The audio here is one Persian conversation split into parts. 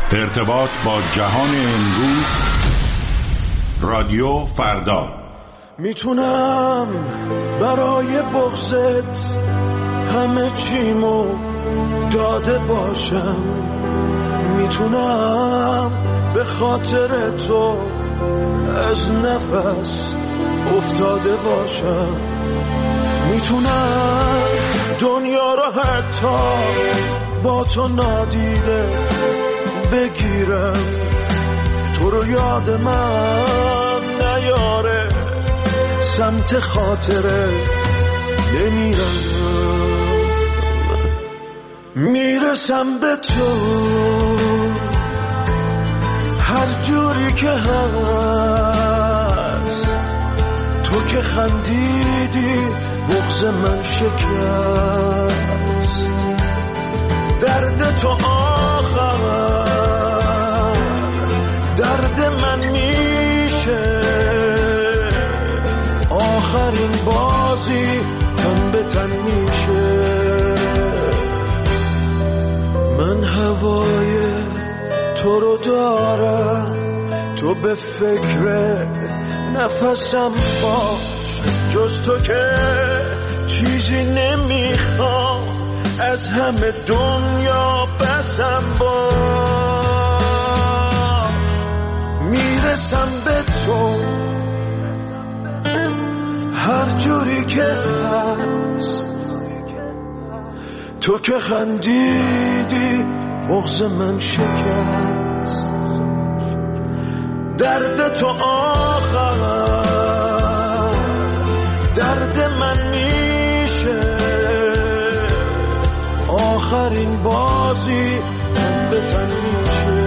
ارتباط با جهان امروز، رادیو فردا. میتونم برای بغضت همه چیمو داده باشم، میتونم به خاطر تو از نفس افتاده باشم، میتونم دنیا رو حتی با تو نادیده بگیرم، تو رو یاد من نیاره، سمت خاطره نمیرم، میرسم به تو هر جوری که هست، تو که خندیدی بغض من شکست، درد تو آخر درد من میشه، آخرین بازی تن به تن میشه، من هوای تو رو دارم، تو به فکر نفسم باش، جز تو که چیزی نمیخوام، از همه دنیا بسم باش، میرسم به تو هر جوری که هست، تو که خندیدی بغض من شکست، درد تو آخر درد من میشه، آخرین بازی تن به تن میشه.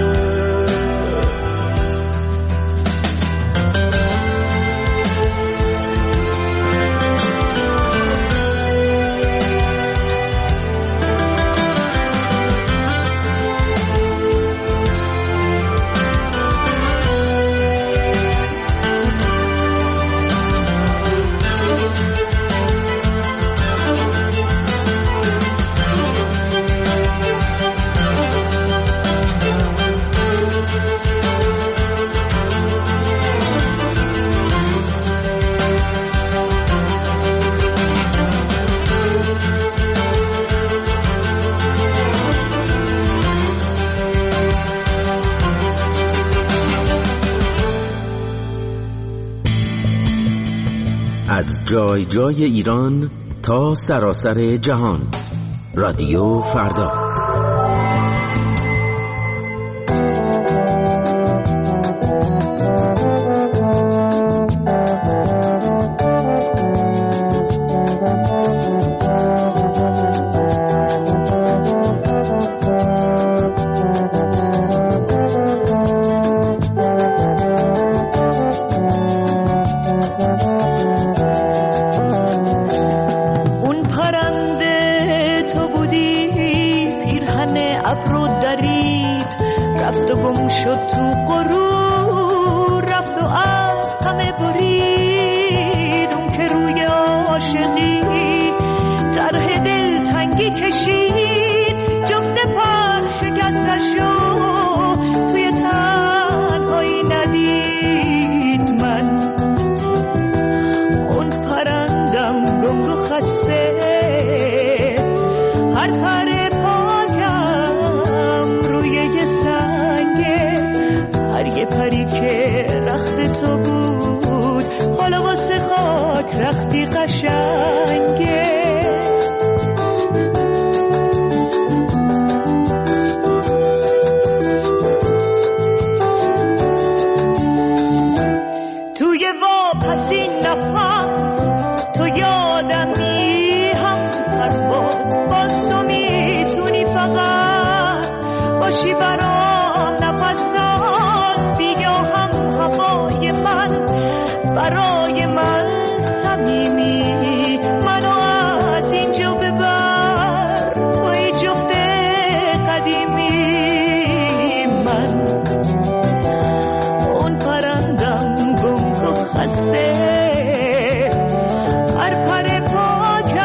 از جای جای ایران تا سراسر جهان، رادیو فردا.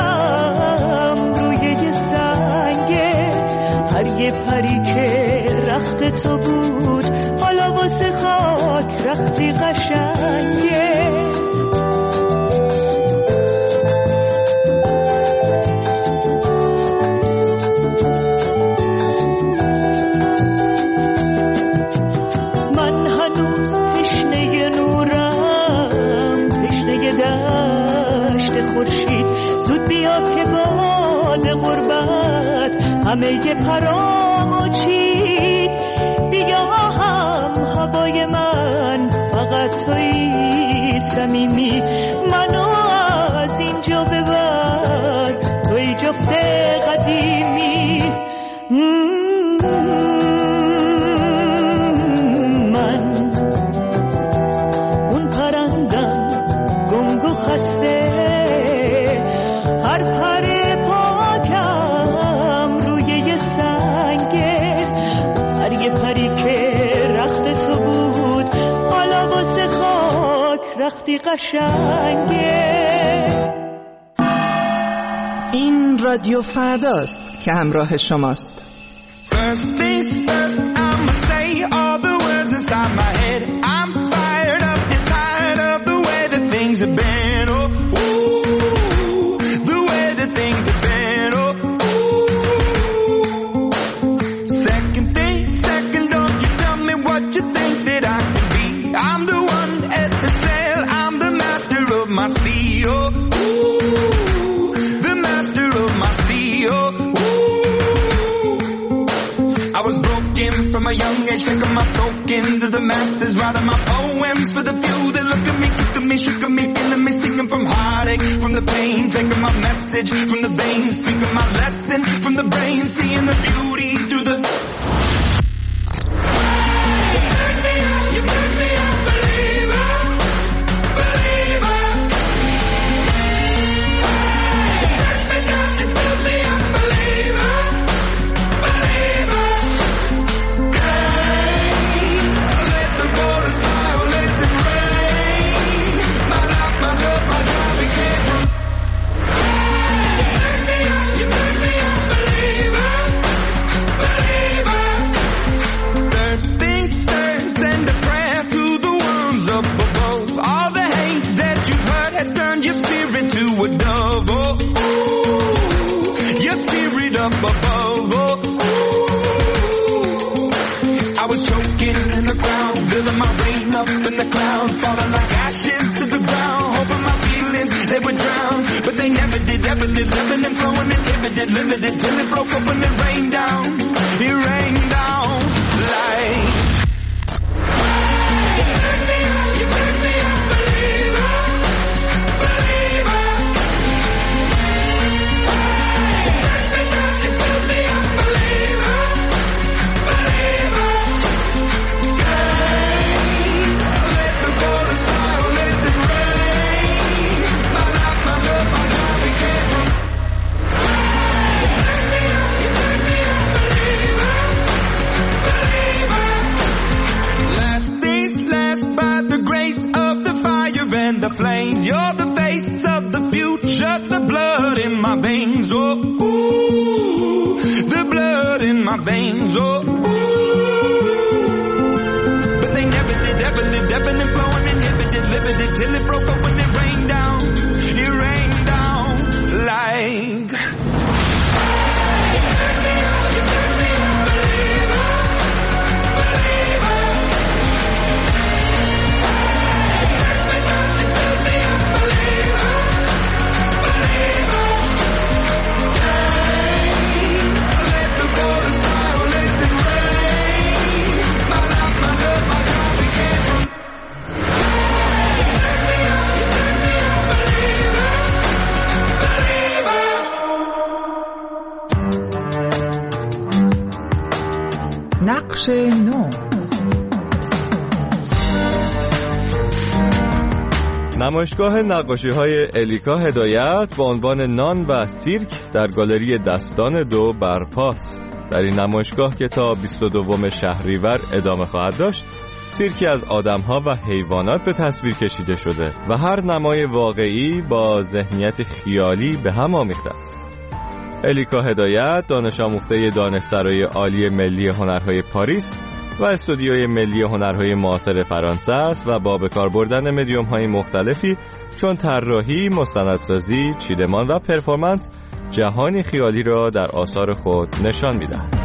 هر یه پری که رخت تو بود، حالا واسه خاک رختی قشنگه. من هنوز تشنه نورم، تشنه دشت خورشید. زود بیا که باد غربت همه پرامو چید. بیا هم هوای من فقط توی صمیمی. منو از اینجا ببر توی جفت قدیمی. من اون پرندم گنگ و خسته، هر پر پاکم روی یه سنگه. هر یه پری که رخت تو بود، حالا واسه خاک رختی قشنگه. این رادیو فرداست که همراه شماست. First things first, I'ma say all the words inside my head. I'm fired up and tired of the way that things have been. Oh, ooh, the way that things have been. Oh, ooh. Second thing, second, don't you tell me what you think that I can be. I'm the one at the sail, I'm the master of my sea. Oh, ooh, the master of my sea. Oh, I was broken from a young age, taking my soak into the masses, writing my poems for the few that look at me, took at me, shook at me, feeling me, singing from heartache, from the pain, taking my message from the veins, speaking my lesson from the brain, seeing the beauty through the... You make me a believer, believer. You build me a believer, believer. Let the waters smile, let them rain. My life, my love, my drive, it came from... You make me a believer, believer. Third things first, send a prayer to the ones up above. All the hate that you've heard has turned your spirit to a dove. Oh, ooh, your spirit up above. Oh, ooh. I was choking in the ground, building my rain up in the cloud, falling like ashes to the ground, hoping my feelings they would drown, but they never did, ever did, living and flowing inhibited, limited, till it broke up and it rained down. It rained down like... You make me a believer, believer. You build me a believer, believer. Let the waters smile, let them rain. My life, my love, my drive, it came from... You make me a believer, believer. Last things last, by the grace of the fire and the flames. You're the face of the future, the blood in my veins. Oh, ooh, the blood in my veins. Oh, ooh. But they never did, ever lived, ebbing and flowing, inhibited, limited, till it broke up when it rained down. It rained down like... You make me a believer, believer. You build me a believer, believer. Let the waters smile, let them rain. My life, my love, my drive, it came from... You make me a believer, believer. نقش نو. نمایشگاه نقاشی‌های الیکا هدایت با عنوان نان و سیرک در گالری دستان 2 برپاست. در این نمایشگاه که تا 22 شهریور ادامه خواهد داشت، سیرکی از آدم‌ها و حیوانات به تصویر کشیده شده و هر نمای واقعی با ذهنیت خیالی به هم آمیخته است. الیکا هدایت دانش آموخته دانشسرای عالی ملی هنرهای پاریس و استودیوی ملی هنرهای معاصر فرانسه است و با به کار بردن مدیوم‌های مختلفی چون طراحی، مستندسازی، چیدمان و پرفورمنس جهانی خیالی را در آثار خود نشان می‌دهد.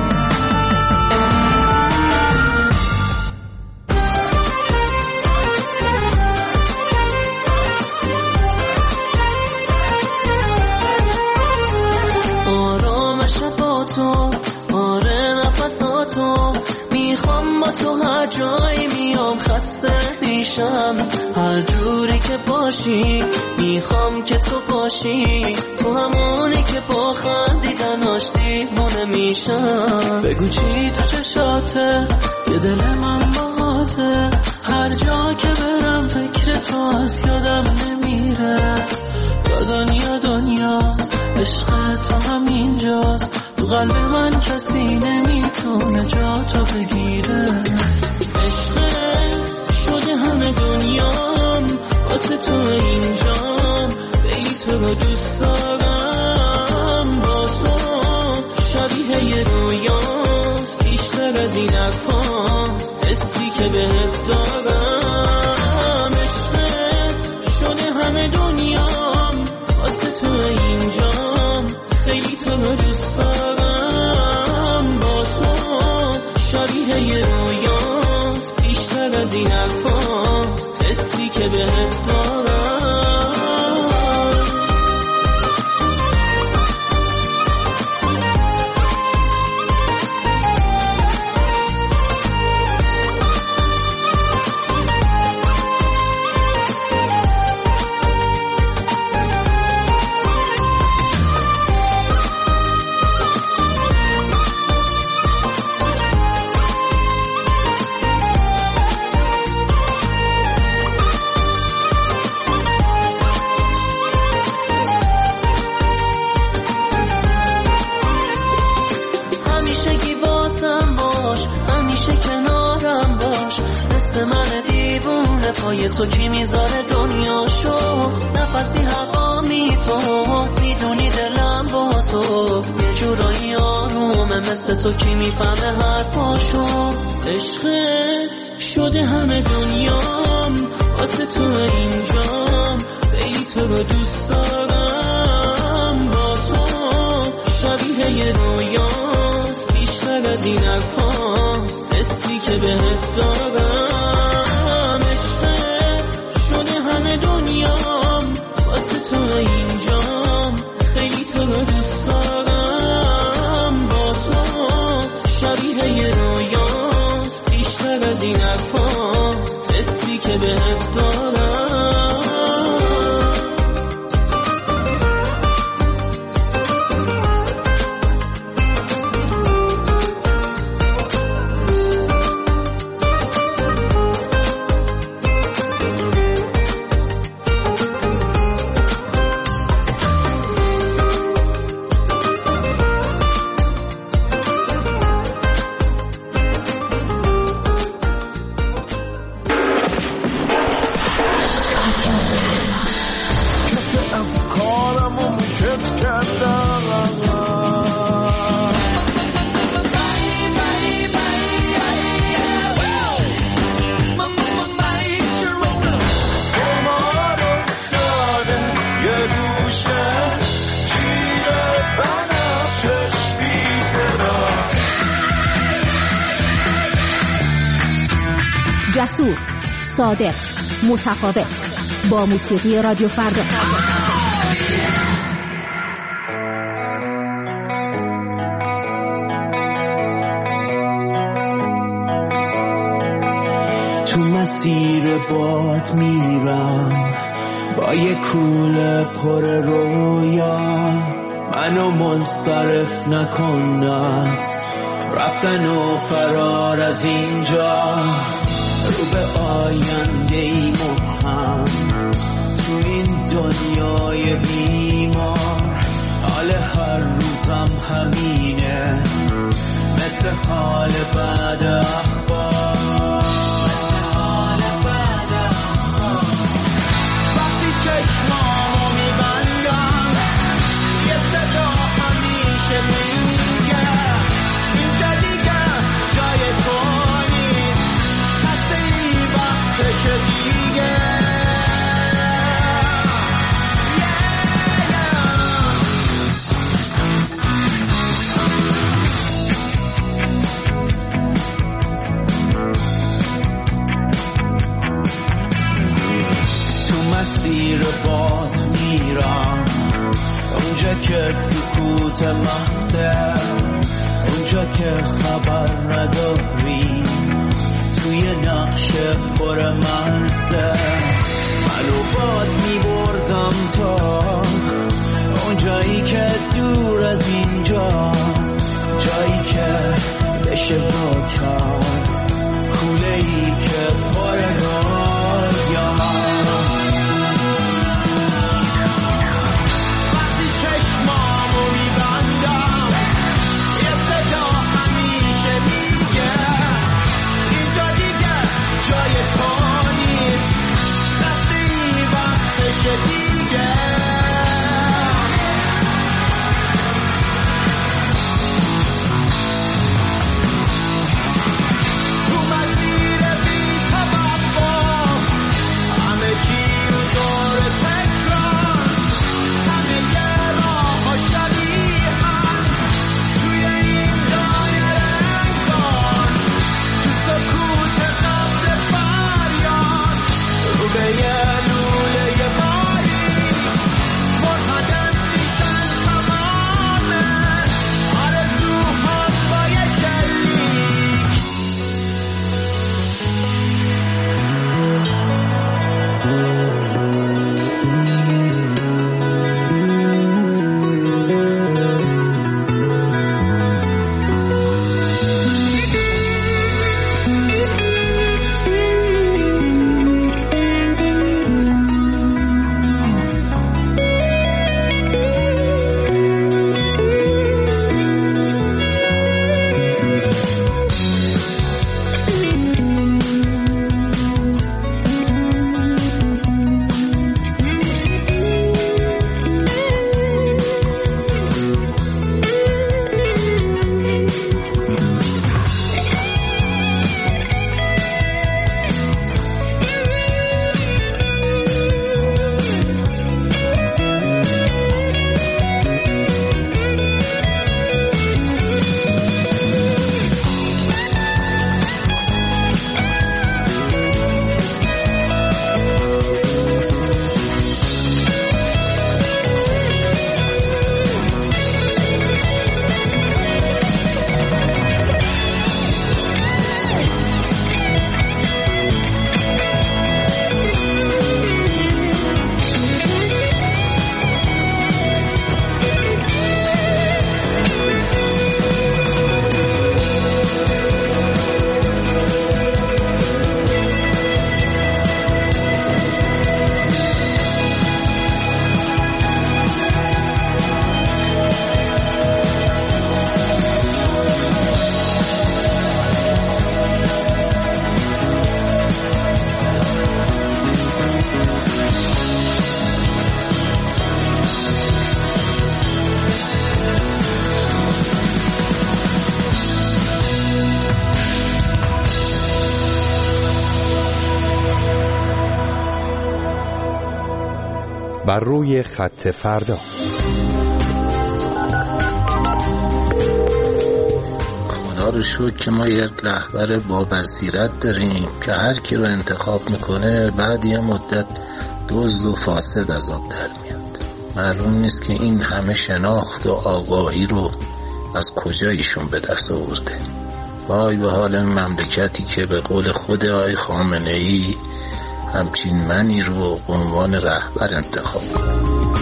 جایی میام خسته میشم هر جوری که باشی میخوام که تو باشی تو همونی که با خندیدناش دیوونه میشم بگو چی تو چشاته یه دل من باهاته هر جا که برم فکر تو از یادم نمیره دنیاست عشق تو همینجاست تو قلب من کسی نمیتونه جا تو بگیره عشقت شده همه دنیام واسه تو اینجام خیلی تو رو دوست دارم با تو شبیه یه رویاست بیشتر از این حرفاست حسی که بهت دارم عشقت شده همه دنیام واسه تو اینجام خیلی تو رو دوست دارم با تو شبیه یه رویاست بیشتر از این حرفاست حسی که بهت دارم پای تو کی میذاره دنیاشو نفسی هوا میدونی دلم با تو یه جورایی آرومه مثل تو کی میفهمه حرفاشو عشقت شده همه دنیام واسه تو اینجام خیلی تو رو دوست دارم با تو شبیه یه رویاست بیشتر از این حرفاست حسی که بهت دارم همه دنیام واسه تو اینجام خیلی تو رو دوست دارم با تو شبیه یه رویاست بیشتر از این حرفاست حسی که بهت دارم جسور، صادق، متفاوت با موسیقی رادیو فردا. تو مسیر باد میرم با یه کوله پر رویا منو منصرف نکن از رفتن و فرار از اینجا رو به آینده ای مبهم تو این دنیای بیمار حال هر روزم همینه مثل حال بعد اخبار وقتی چشمامو میبندم یه صدا سکوت محضه، اونجا که خبر نداری توی نقش پر مرزه. منو باد میبردم تا اونجایی که دور از اینجاست، جایی که بشه با کرد کوله‌ای که پر رویا. وقتی چشمامو میبندم یه صدا همیشه میگه اینجا دیگه جای تو نیست، رفتی وقتشه دیگه. بر روی خط فردا. خدا رو شکر که ما یک رهبر با بصیرت داریم که هر کی رو انتخاب میکنه بعد یه مدت دزد و فاسد از آب در میاد. معلوم نیست که این همه شناخت و آگاهی رو از کجا ایشون به دست آورده. وای به حال مملکتی که به قول خود آقای خامنه‌ای همچین منی رو به عنوان رهبر انتخاب کنه.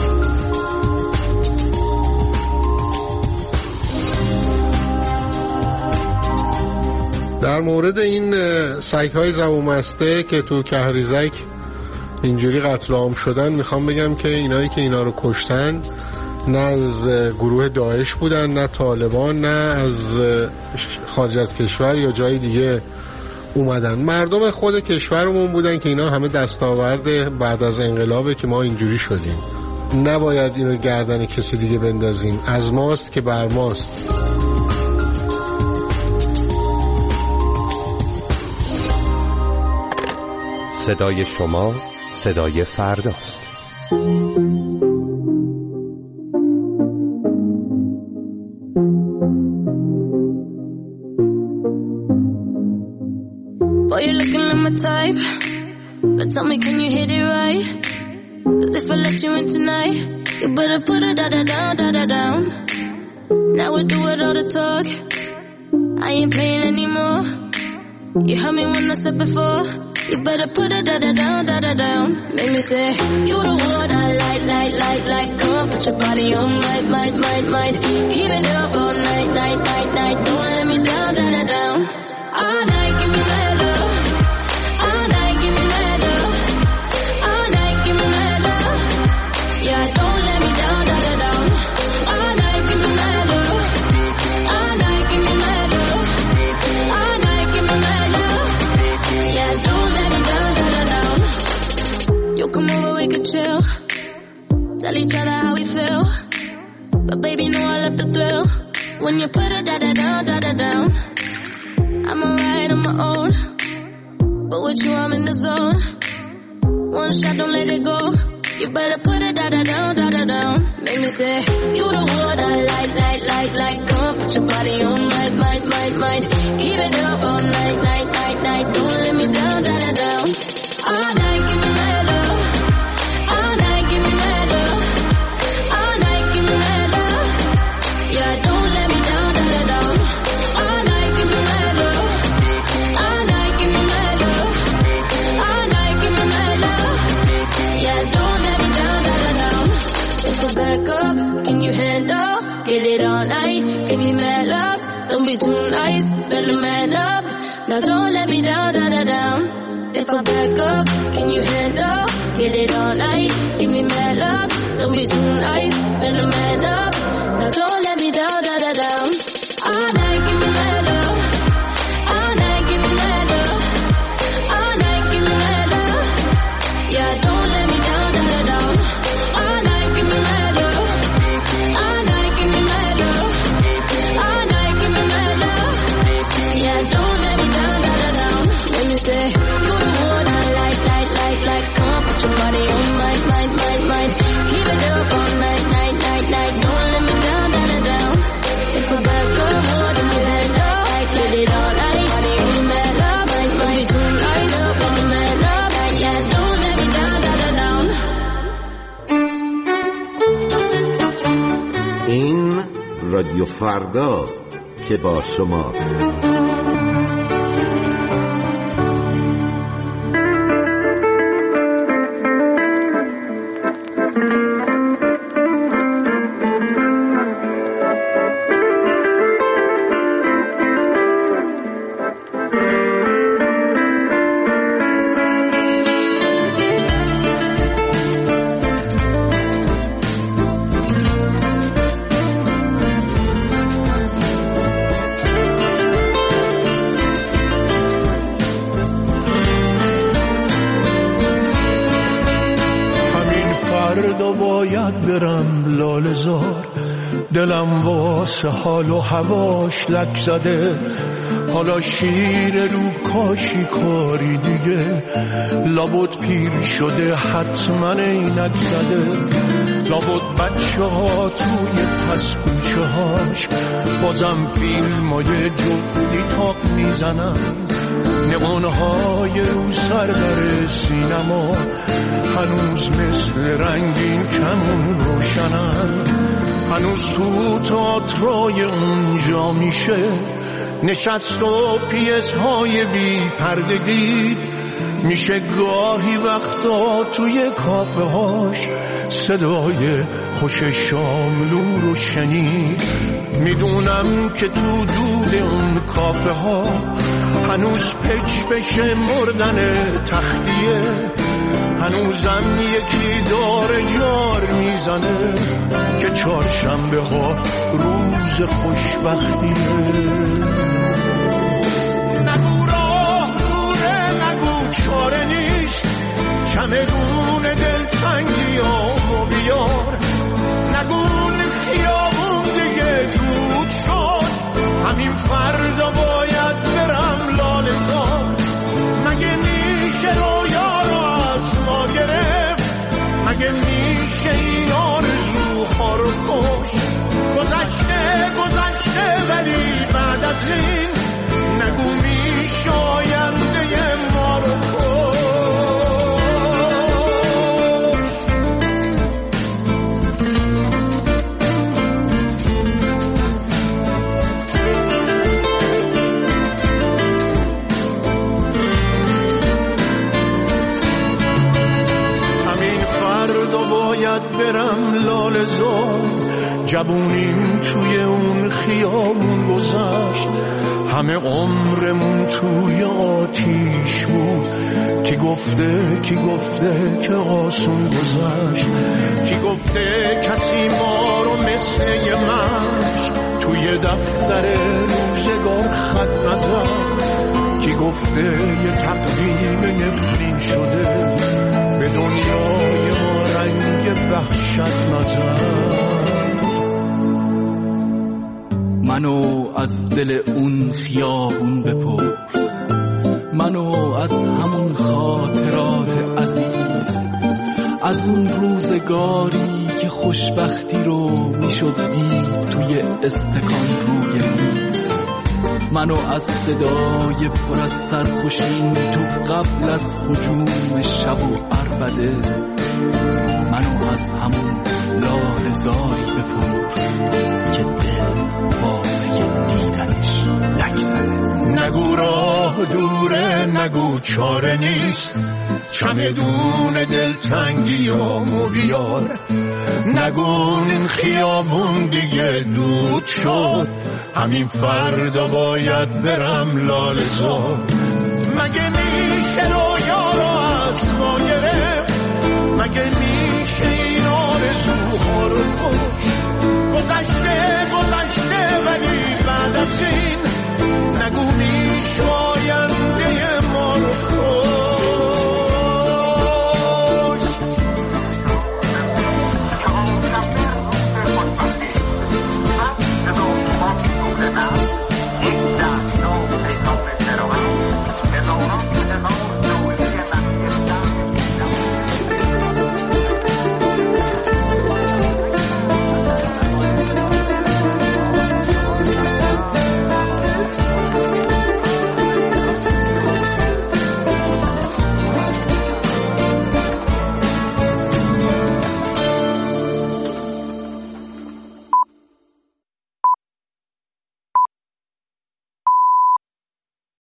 در مورد این سگ‌های زبون‌بسته که تو کهریزک اینجوری قتل عام شدن میخوام بگم که اینایی که اینا رو کشتن نه از گروه داعش بودن، نه طالبان، نه از خارج از کشور یا جای دیگه اومدن. مردم خود کشورمون بودن که اینا همه دستاورد بعد از انقلابه که ما اینجوری شدیم. نباید اینو گردن کسی دیگه بندازیم. از ماست که بر ماست. صدای شما صدای فرداست. Boy, you're looking like my type, but tell me, can you hit it right? 'Cause if I let you in tonight, you better put it down. Now we do it all the talk. I ain't playing anymore. You heard me when I said before. You better put it down. Make me say, you the one I like. Come on, put your body on might. Keep it up all night. Don't let me down. All night, give me that love. All night, give me that love. All night, give me that love. Yeah, don't let me down. All night, give me that love. All night, give me that love. All night, give me that love. Yeah, don't let me down. You come over, we could chill. Tell each other how we feel. But baby, know I love the thrill. When you put it down. I'm alright on my own, but with you I'm in the zone. One shot, don't let it go. You better put it down. Make me say, you the one I like. Come on, put your body on might. Keep it up all night. Don't let me down. All night, give me that love. All night, give me that love. All night, give me that love. Yeah, don't let me down. All night, give me that love. All night, give me that love. All night, give me that love. Yeah, don't let me down. If I back up, can you handle? Get it all night. Give me mad love. Don't be too nice. Better man up. Now don't let me down. If I back up, can you handle? Get it all night. Give me mad love. Don't be too nice. Better man up. Now don't let me down. All night, give me that love. All night, give me that love. All night, give me that love. Yeah, don't let me down. All night, give me that love. All night, give me that love. All night, give me that love. Yeah, don't let me down. Let me say, you the one I like. Come on, put your body on might. Keep it up all night. Don't let me down. If I back up, hold in my head up. Let it all night. Give me mad love. Don't be too nice. Give me mad love. Yeah, don't let me down. این رادیو فرداست که با شماست. برم لاله زار، دلم واسه حال و هواش لک زده. حالا شیر رو کاشی کاری دیگه، لابد پیر شده حتما اینک زده. لابد بچه ها توی پس کوچه هاش بازم فیلم های جفتی تاق میزنن. نقانهای رو سردر سینما هنوز مثل رنگین کمون روشنن. هنوز تو تئاترای اونجا میشه نشست و پیس‌های بی پردگی. میشه گاهی وقتا توی کافه هاش صدای خوش شاملو رو شنید. میدونم که تو دود اون کافه ها هنوز پچ بشه مردن تختیه. هنوزم یکی داره جار میزنه که چهارشنبه ها روز خوشبختیه. نگو راه دوره، نگو چاره نیست، چمدون دلتنگی آمو بیار. نگو خیابون دیگه دود شد، همین فردا باید برم لاله زار. مگه میشه رویا رو از ما گرفت؟ مگه میشه این آرزوها رو کشت؟ گذشته ولی بعد از این نگو میشه آینده ما رو کشت. برم لاله‌زار. جوونیم توی اون خیابون گذشت، همه عمرمون توی آتیش بود. کی گفته که آسون گذشت؟ کی گفته کسی ما رو مثل یه مشت توی دفتر روزگار خط نزد؟ کی گفته یه تقویم نفرین شده به دنیای ما رنگ وحشت نزد؟ منو از دل اون خیابون بپرس، منو از همون خاطرات عزیز، از اون روزگاری که خوشبختی رو میشد دید توی استکان روی میز. منو از صدای پر از سرخوشی تو قبل از هجوم شب و عربده، منو از همون لاله‌زاری بپرس که دل واسه دیدنش لک زده. نگو راه دوره، نگو چاره نیست، چمدون دلتنگیامو بیار. نگو این خیابون دیگه دود شد، همین فردا باید برم لاله‌زار. مگه میشه رویا رو از ما گرفت؟ مگه میشه این آرزوها رو کشت؟ گذشته ولی بعد از این